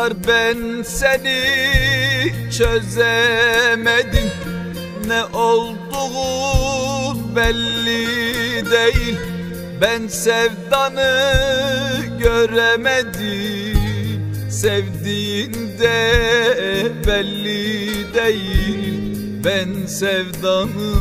Yar ben seni çözemedim, ne olduğu belli değil. Ben sevdanı göremedim, sevdiğinde belli değil. Ben sevdanı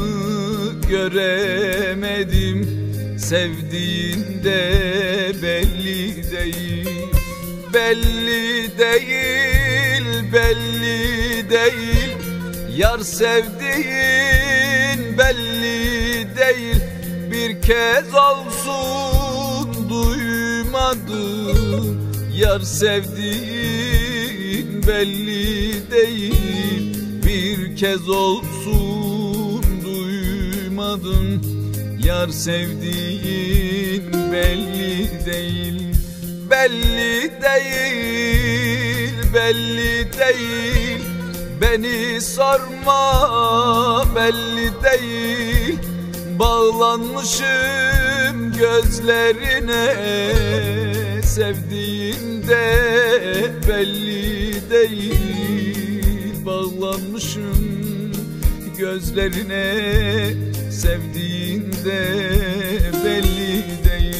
göremedim, sevdiğinde belli değil. Belli değil, belli değil. Yar sevdiğin belli değil. Bir kez olsun duymadım. Yar sevdiğin belli değil. Bir kez olsun duymadım. Yar sevdiğin belli değil. Belli değil, belli değil. Beni sorma, belli değil. Bağlanmışım gözlerine, sevdiğinde belli değil. Bağlanmışım gözlerine, sevdiğinde belli değil.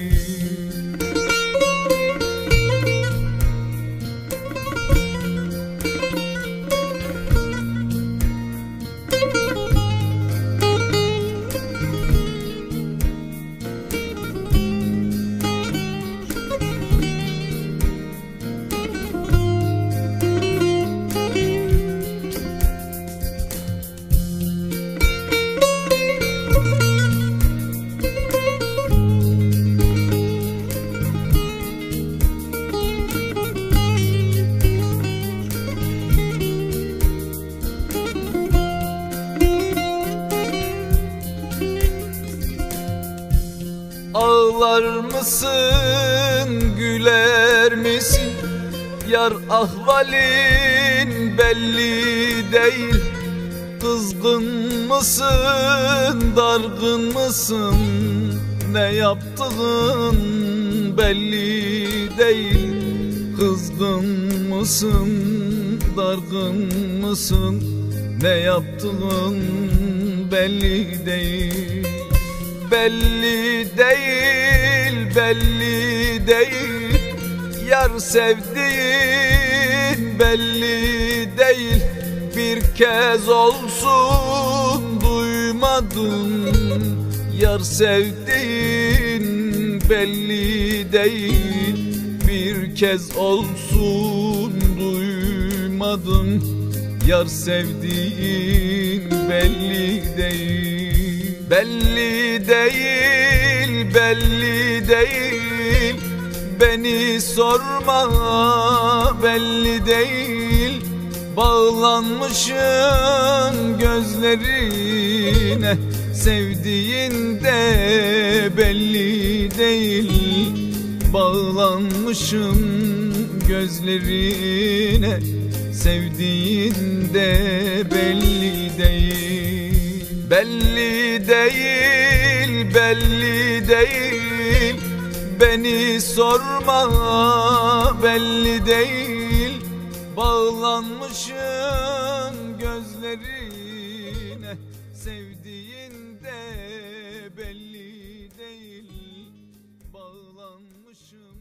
Ağlar mısın, güler misin? Yar ahvalin belli değil. Kızgın mısın, dargın mısın? Ne yaptığın belli değil. Kızgın mısın, dargın mısın? Ne yaptığın belli değil. Belli değil, belli değil. Yar sevdiğin belli değil. Bir kez olsun duymadım. Yar sevdiğin belli değil. Bir kez olsun duymadım. Yar sevdiğin belli değil. Belli değil, belli değil. Beni sorma, belli değil. Bağlanmışım gözlerine, sevdiğinde belli değil. Bağlanmışım gözlerine, sevdiğinde belli değil. Belli değil, belli değil. Beni sorma, belli değil. Bağlanmışım gözlerine, sevdiğinde belli değil. Bağlanmışım